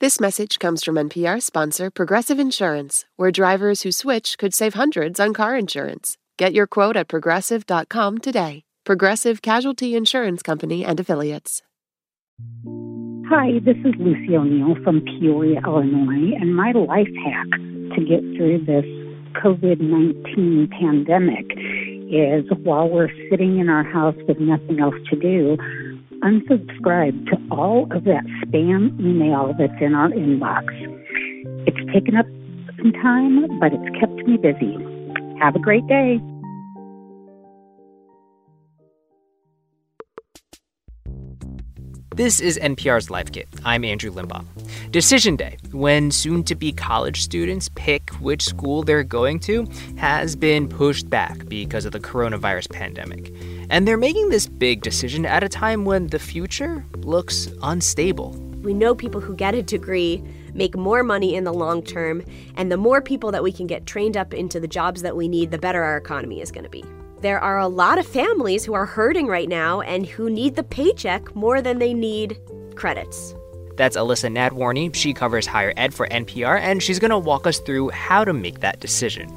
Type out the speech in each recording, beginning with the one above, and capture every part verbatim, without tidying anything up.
This message comes from N P R sponsor Progressive Insurance, where drivers who switch could save hundreds on car insurance. Get your quote at progressive dot com today. Progressive Casualty Insurance Company and Affiliates. Hi, this is Lucy O'Neill from Peoria, Illinois, and my life hack to get through this covid nineteen pandemic is, while we're sitting in our house with nothing else to do, unsubscribe to all of that spam email that's in our inbox. It's taken up some time, but it's kept me busy. Have a great day. This is N P R's Life Kit. I'm Andrew Limbaugh. Decision Day, when soon-to-be college students pick which school they're going to, has been pushed back because of the coronavirus pandemic. And they're making this big decision at a time when the future looks unstable. We know people who get a degree make more money in the long term, and the more people that we can get trained up into the jobs that we need, the better our economy is going to be. There are a lot of families who are hurting right now and who need the paycheck more than they need credits. That's Alyssa Nadworny. She covers higher ed for N P R, and she's going to walk us through how to make that decision.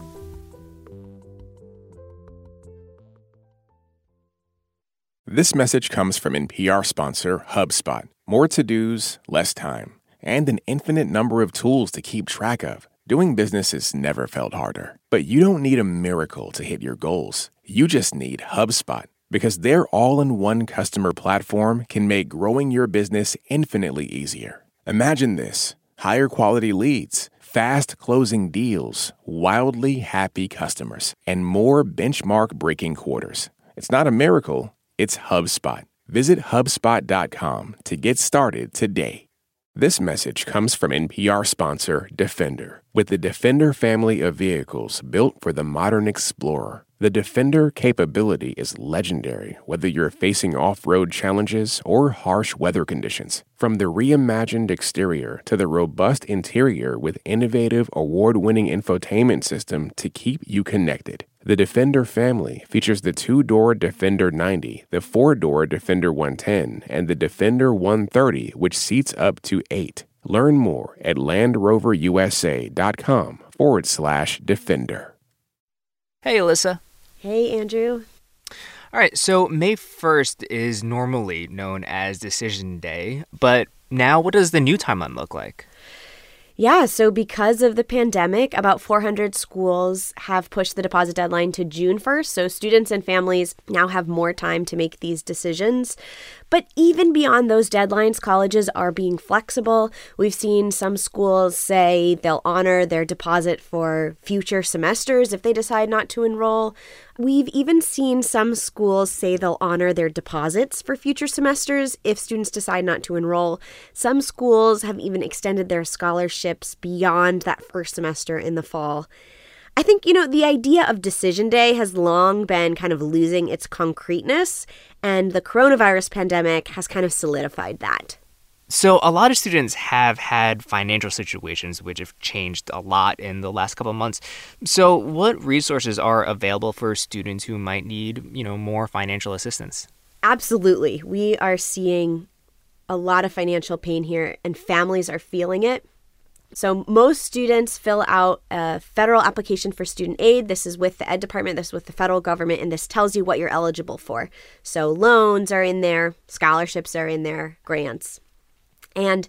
This message comes from N P R sponsor HubSpot. More to-dos, less time, and an infinite number of tools to keep track of. Doing business has never felt harder. But you don't need a miracle to hit your goals. You just need HubSpot, because their all-in-one customer platform can make growing your business infinitely easier. Imagine this: higher quality leads, fast closing deals, wildly happy customers, and more benchmark-breaking quarters. It's not a miracle. It's HubSpot. Visit HubSpot dot com to get started today. This message comes from N P R sponsor Defender. With the Defender family of vehicles built for the modern explorer, the Defender capability is legendary, whether you're facing off-road challenges or harsh weather conditions. From the reimagined exterior to the robust interior with innovative award-winning infotainment system to keep you connected. The Defender family features the two-door Defender ninety, the four-door Defender one ten, and the Defender one thirty, which seats up to eight. Learn more at LandRoverUSA.com forward slash Defender. Hey, Alyssa. Hey, Andrew. All right, so May first is normally known as Decision Day, but now what does the new timeline look like? Yeah, so because of the pandemic, about four hundred schools have pushed the deposit deadline to June first, so students and families now have more time to make these decisions. But even beyond those deadlines, colleges are being flexible. We've seen some schools say they'll honor their deposit for future semesters if they decide not to enroll. We've even seen some schools say they'll honor their deposits for future semesters if students decide not to enroll. Some schools have even extended their scholarships beyond that first semester in the fall. I think, you know, the idea of Decision Day has long been kind of losing its concreteness, and the coronavirus pandemic has kind of solidified that. So a lot of students have had financial situations which have changed a lot in the last couple of months. So what resources are available for students who might need, you know, more financial assistance? Absolutely. We are seeing a lot of financial pain here, and families are feeling it. So most students fill out a federal application for student aid. This is with the Ed Department, this is with the federal government, and this tells you what you're eligible for. So loans are in there, scholarships are in there, grants. And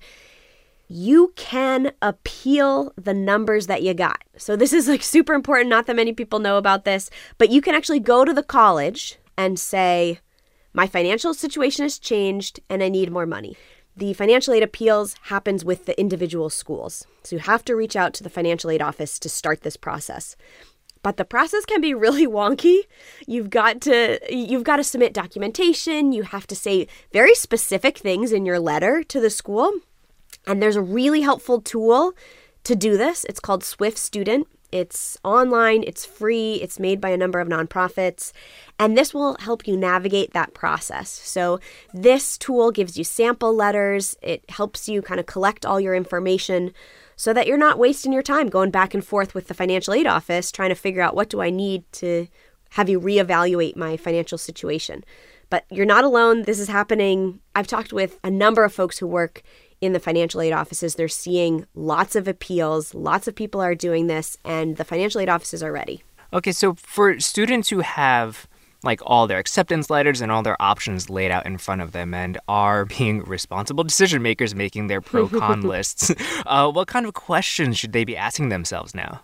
you can appeal the numbers that you got. So this is like super important. Not that many people know about this, but you can actually go to the college and say, my financial situation has changed and I need more money. The financial aid appeals happens with the individual schools. So you have to reach out to the financial aid office to start this process. But the process can be really wonky. You've got to you've got to submit documentation. You have to say very specific things in your letter to the school. And there's a really helpful tool to do this. It's called Swift Student. It's online, it's free, it's made by a number of nonprofits, and this will help you navigate that process. So this tool gives you sample letters. It helps you kind of collect all your information so that you're not wasting your time going back and forth with the financial aid office trying to figure out what do I need to have you reevaluate my financial situation. But you're not alone. This is happening. I've talked with a number of folks who work in the financial aid offices, they're seeing lots of appeals, lots of people are doing this, and the financial aid offices are ready. Okay, so for students who have like all their acceptance letters and all their options laid out in front of them and are being responsible decision makers making their pro-con lists, uh, what kind of questions should they be asking themselves now?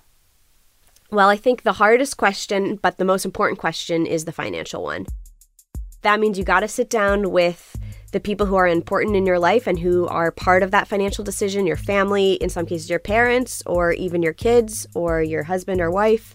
Well, I think the hardest question, but the most important question, is the financial one. That means you got to sit down with the people who are important in your life and who are part of that financial decision, your family, in some cases your parents, or even your kids, or your husband or wife.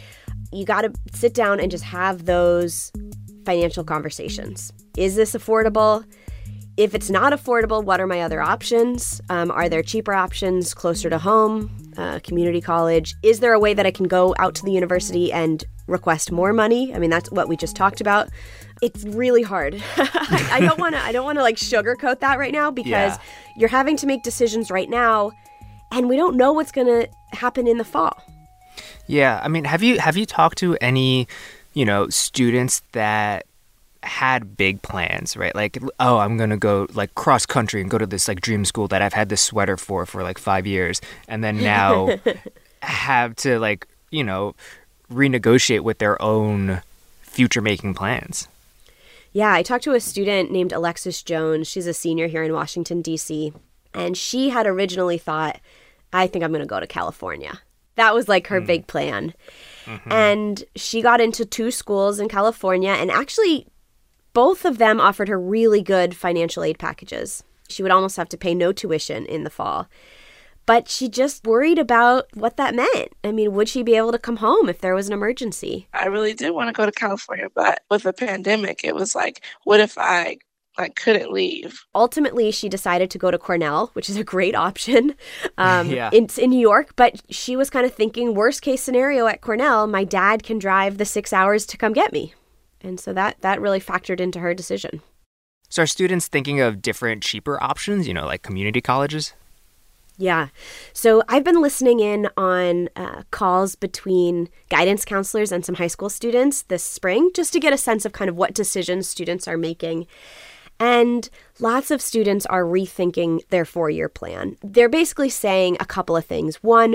You got to sit down and just have those financial conversations. Is this affordable? If it's not affordable, what are my other options? Um, are there cheaper options closer to home, uh, community college? Is there a way that I can go out to the university and request more money? I mean, that's what we just talked about. It's really hard. I, I don't want to. I don't want to like sugarcoat that right now because yeah. you're having to make decisions right now, and we don't know what's going to happen in the fall. Yeah, I mean, have you have you talked to any, you know, students that had big plans, right? Like, oh, I'm going to go like cross country and go to this like dream school that I've had this sweater for for like five years. And then now have to like, you know, renegotiate with their own future making plans. Yeah, I talked to a student named Alexis Jones. She's a senior here in Washington, D C. And she had originally thought, I think I'm going to go to California. That was like her mm. big plan. Mm-hmm. And she got into two schools in California, and actually both of them offered her really good financial aid packages. She would almost have to pay no tuition in the fall. But she just worried about what that meant. I mean, would she be able to come home if there was an emergency? I really did want to go to California, but with the pandemic, it was like, what if I I couldn't leave? Ultimately, she decided to go to Cornell, which is a great option. Um, yeah. It's in New York, but she was kind of thinking, worst case scenario at Cornell, my dad can drive the six hours to come get me. And so that, that really factored into her decision. So are students thinking of different, cheaper options, you know, like community colleges? Yeah. So I've been listening in on uh, calls between guidance counselors and some high school students this spring, just to get a sense of kind of what decisions students are making. And lots of students are rethinking their four-year plan. They're basically saying a couple of things. One,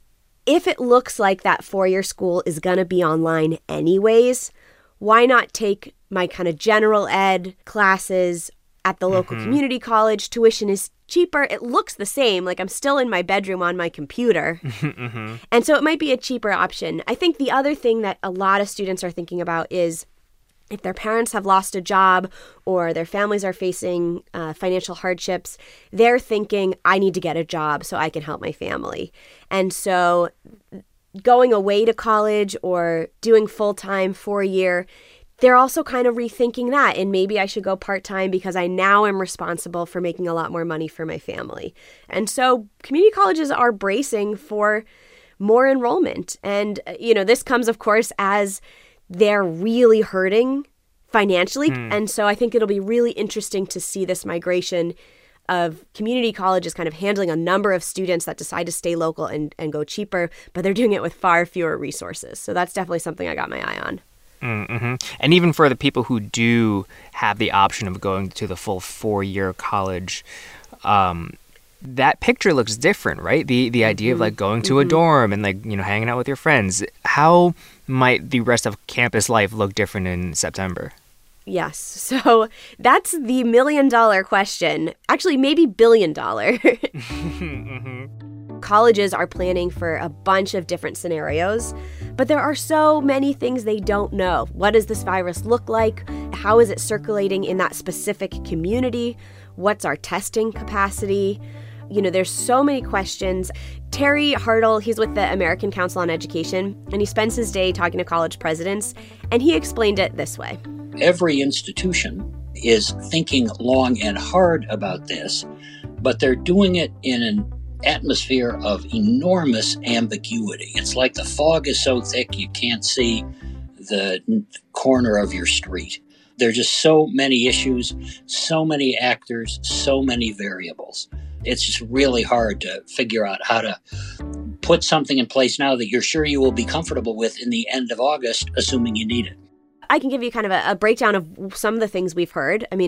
if it looks like that four-year school is going to be online anyways, why not take my kind of general ed classes at the local mm-hmm. community college? Tuition is cheaper. It looks the same. Like I'm still in my bedroom on my computer. mm-hmm. And so it might be a cheaper option. I think the other thing that a lot of students are thinking about is if their parents have lost a job or their families are facing uh, financial hardships, they're thinking, I need to get a job so I can help my family. And so going away to college or doing full-time for a year, they're also kind of rethinking that. And maybe I should go part-time because I now am responsible for making a lot more money for my family. And so community colleges are bracing for more enrollment. And, you know, this comes, of course, as they're really hurting financially. Mm. And so I think it'll be really interesting to see this migration of community colleges kind of handling a number of students that decide to stay local and, and go cheaper, but they're doing it with far fewer resources. So that's definitely something I got my eye on. Mm-hmm. And even for the people who do have the option of going to the full four-year college, um, that picture looks different, right? The the idea mm-hmm. of like going to mm-hmm. a dorm and like, you know, hanging out with your friends. How might the rest of campus life look different in September? Yes. So that's the million dollar question. Actually, maybe billion dollar. mm-hmm. Colleges are planning for a bunch of different scenarios, but there are so many things they don't know. What does this virus look like? How is it circulating in that specific community? What's our testing capacity? You know, there's so many questions. Terry Hartle, he's with the American Council on Education, and he spends his day talking to college presidents, and he explained it this way. Every institution is thinking long and hard about this, but they're doing it in an atmosphere of enormous ambiguity. It's like the fog is so thick you can't see the corner of your street. There are just so many issues, so many actors, so many variables. It's just really hard to figure out how to put something in place now that you're sure you will be comfortable with in the end of August, assuming you need it. I can give you kind of a, a breakdown of some of the things we've heard. I mean,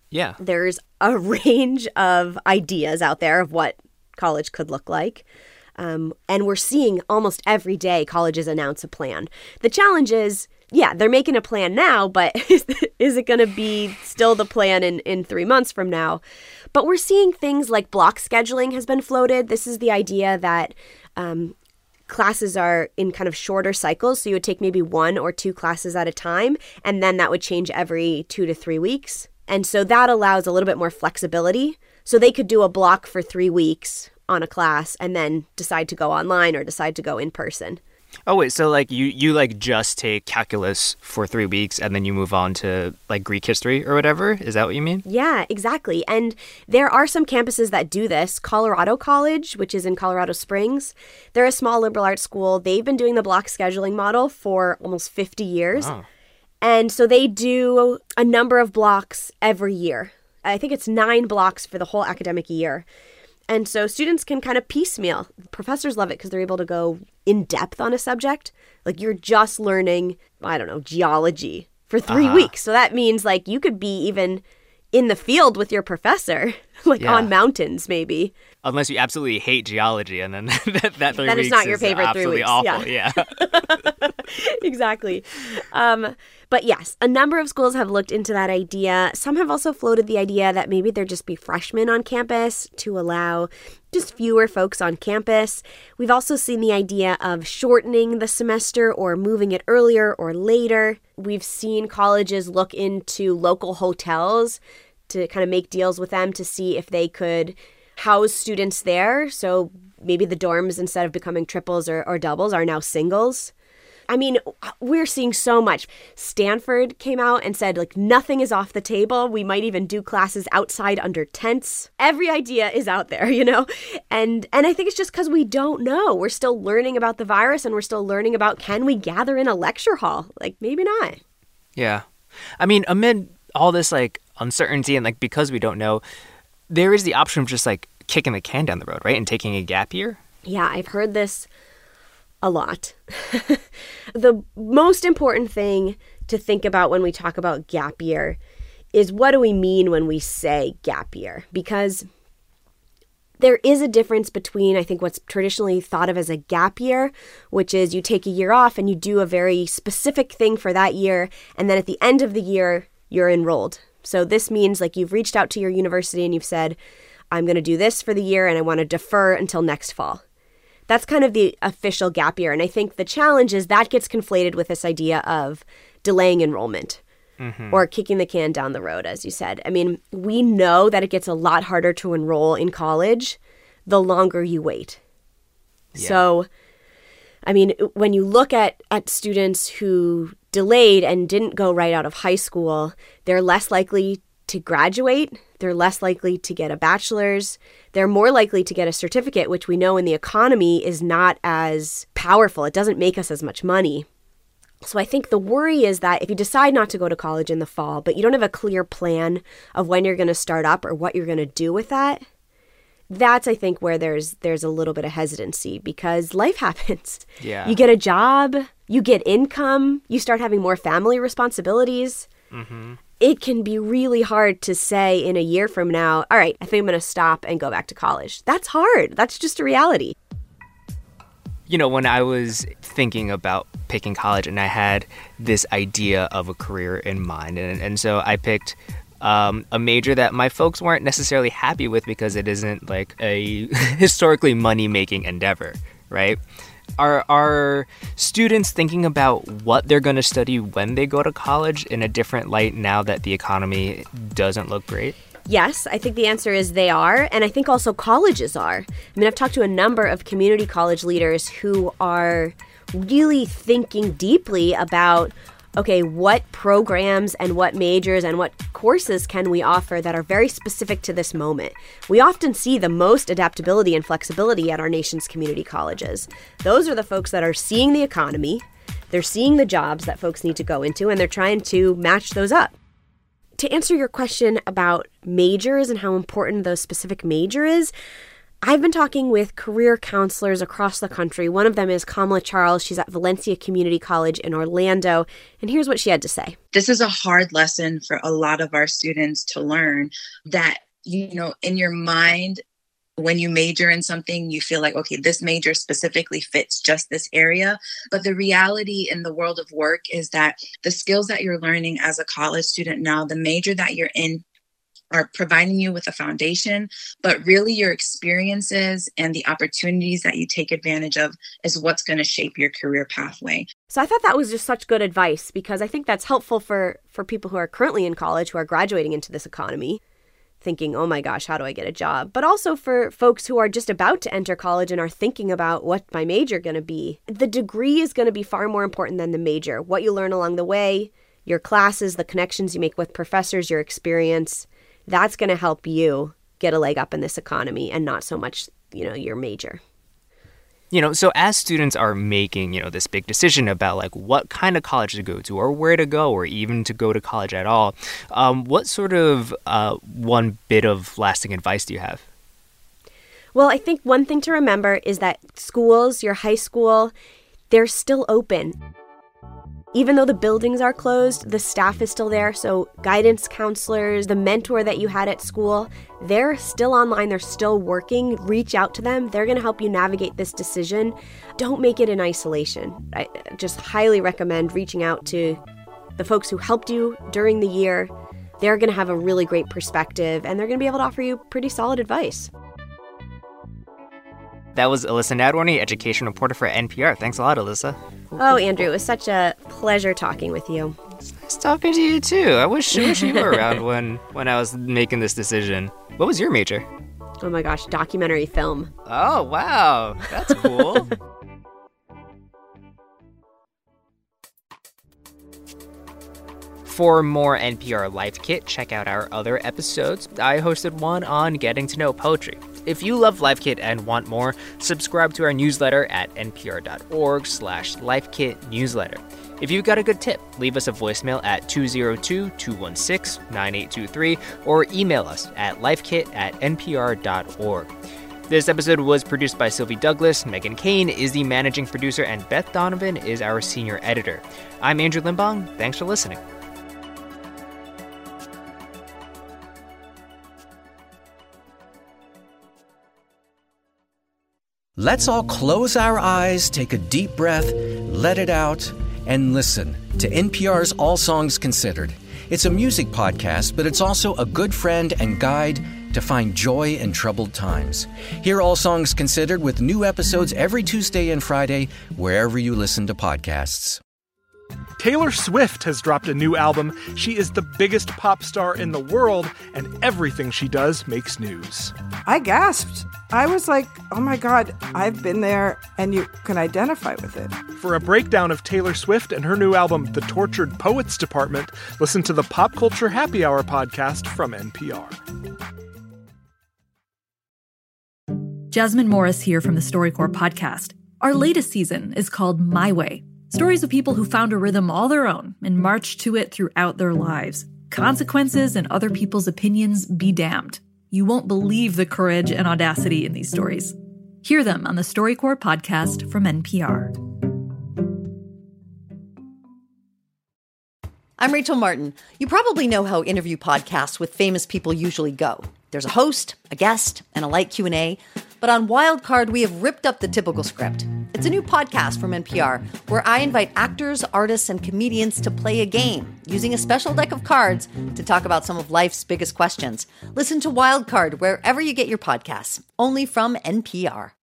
Yeah. There's a range of ideas out there of what college could look like. Um, and we're seeing almost every day colleges announce a plan. The challenge is, yeah, they're making a plan now, but is, is it going to be still the plan in, in three months from now? But we're seeing things like block scheduling has been floated. This is the idea that um, classes are in kind of shorter cycles. So you would take maybe one or two classes at a time, and then that would change every two to three weeks. And so that allows a little bit more flexibility. So they could do a block for three weeks on a class and then decide to go online or decide to go in person. Oh, wait, so like you, you like just take calculus for three weeks and then you move on to like Greek history or whatever? Is that what you mean? Yeah, exactly. And there are some campuses that do this. Colorado College, which is in Colorado Springs, they're a small liberal arts school. They've been doing the block scheduling model for almost fifty years. Oh. And so they do a number of blocks every year. I think it's nine blocks for the whole academic year. And so students can kind of piecemeal. Professors love it because they're able to go in depth on a subject. Like you're just learning, I don't know, geology for three uh-huh. weeks. So that means like you could be even in the field with your professor, like yeah. on mountains maybe. Unless you absolutely hate geology, and then that, that three that weeks is not your is favorite absolutely three weeks. awful. Yeah, yeah. Exactly. Um, but yes, a number of schools have looked into that idea. Some have also floated the idea that maybe there just be freshmen on campus to allow just fewer folks on campus. We've also seen the idea of shortening the semester or moving it earlier or later. We've seen colleges look into local hotels to kind of make deals with them to see if they could house students there. So maybe the dorms, instead of becoming triples or, or doubles, are now singles. I mean, we're seeing so much. Stanford came out and said, like, nothing is off the table. We might even do classes outside under tents. Every idea is out there, you know? And and I think it's just because we don't know. We're still learning about the virus, and we're still learning about, can we gather in a lecture hall? Like, maybe not. Yeah. I mean, amid all this, like, uncertainty and, like, because we don't know, there is the option of just, like, kicking the can down the road, right? And taking a gap year. Yeah, I've heard this a lot. The most important thing to think about when we talk about gap year is, what do we mean when we say gap year? Because there is a difference between, I think, what's traditionally thought of as a gap year, which is you take a year off and you do a very specific thing for that year, and then at the end of the year, you're enrolled. So this means like you've reached out to your university and you've said, I'm going to do this for the year and I want to defer until next fall. That's kind of the official gap year. And I think the challenge is that gets conflated with this idea of delaying enrollment mm-hmm. or kicking the can down the road, as you said. I mean, we know that it gets a lot harder to enroll in college the longer you wait. Yeah. So, I mean, when you look at, at students who delayed and didn't go right out of high school, they're less likely to graduate. They're less likely to get a bachelor's. They're more likely to get a certificate, which we know in the economy is not as powerful. It doesn't make us as much money. So I think the worry is that if you decide not to go to college in the fall, but you don't have a clear plan of when you're going to start up or what you're going to do with that, that's, I think, where there's there's a little bit of hesitancy, because life happens. Yeah. You get a job, you get income, you start having more family responsibilities. Mm-hmm. It can be really hard to say in a year from now, all right, I think I'm going to stop and go back to college. That's hard. That's just a reality. You know, when I was thinking about picking college and I had this idea of a career in mind, and, and so I picked um, a major that my folks weren't necessarily happy with because it isn't like a historically money-making endeavor, right? Are are students thinking about what they're going to study when they go to college in a different light now that the economy doesn't look great? Yes, I think the answer is they are. And I think also colleges are. I mean, I've talked to a number of community college leaders who are really thinking deeply about, okay, what programs and what majors and what courses can we offer that are very specific to this moment? We often see the most adaptability and flexibility at our nation's community colleges. Those are the folks that are seeing the economy, they're seeing the jobs that folks need to go into, and they're trying to match those up. To answer your question about majors and how important the specific major is, I've been talking with career counselors across the country. One of them is Kamala Charles. She's at Valencia Community College in Orlando. And here's what she had to say. This is a hard lesson for a lot of our students to learn, that, you know, in your mind, when you major in something, you feel like, okay, this major specifically fits just this area. But the reality in the world of work is that the skills that you're learning as a college student now, the major that you're in, are providing you with a foundation, but really your experiences and the opportunities that you take advantage of is what's going to shape your career pathway. So I thought that was just such good advice, because I think that's helpful for, for people who are currently in college, who are graduating into this economy, thinking, oh my gosh, how do I get a job? But also for folks who are just about to enter college and are thinking about what my major going to be. The degree is going to be far more important than the major. What you learn along the way, your classes, the connections you make with professors, your experience, that's going to help you get a leg up in this economy, and not so much, you know, your major. You know, so as students are making, you know, this big decision about like what kind of college to go to or where to go or even to go to college at all, um, what sort of uh, one bit of lasting advice do you have? Well, I think one thing to remember is that schools, your high school, they're still open. Even though the buildings are closed, the staff is still there. So guidance counselors, the mentor that you had at school, they're still online. They're still working. Reach out to them. They're going to help you navigate this decision. Don't make it in isolation. I just highly recommend reaching out to the folks who helped you during the year. They're going to have a really great perspective, and they're going to be able to offer you pretty solid advice. That was Alyssa Nadworny, education reporter for N P R. Thanks a lot, Alyssa. Oh, Andrew, it was such a pleasure talking with you. It's nice talking to you, too. I wish, I wish you were around when, when I was making this decision. What was your major? Oh my gosh, documentary film. Oh, wow. That's cool. For more N P R Life Kit, check out our other episodes. I hosted one on getting to know poetry. If you love Life Kit and want more, subscribe to our newsletter at npr.org slash lifekit newsletter. If you've got a good tip, leave us a voicemail at two oh two, two one six, nine eight two three or email us at lifekit at npr.org. This episode was produced by Sylvie Douglas, Megan Kane is the managing producer, and Beth Donovan is our senior editor. I'm Andrew Limbong. Thanks for listening. Let's all close our eyes, take a deep breath, let it out, and listen to N P R's All Songs Considered. It's a music podcast, but it's also a good friend and guide to find joy in troubled times. Hear All Songs Considered with new episodes every Tuesday and Friday, wherever you listen to podcasts. Taylor Swift has dropped a new album. She is the biggest pop star in the world, and everything she does makes news. I gasped. I was like, oh my God, I've been there, and you can identify with it. For a breakdown of Taylor Swift and her new album, The Tortured Poets Department, listen to the Pop Culture Happy Hour podcast from N P R. Jasmine Morris here from the StoryCorps podcast. Our latest season is called My Way. Stories of people who found a rhythm all their own and marched to it throughout their lives. Consequences and other people's opinions be damned. You won't believe the courage and audacity in these stories. Hear them on the StoryCorps podcast from N P R. I'm Rachel Martin. You probably know how interview podcasts with famous people usually go. There's a host, a guest, and a light Q and A. But on Wildcard, we have ripped up the typical script. It's a new podcast from N P R where I invite actors, artists, and comedians to play a game using a special deck of cards to talk about some of life's biggest questions. Listen to Wildcard wherever you get your podcasts, only from N P R.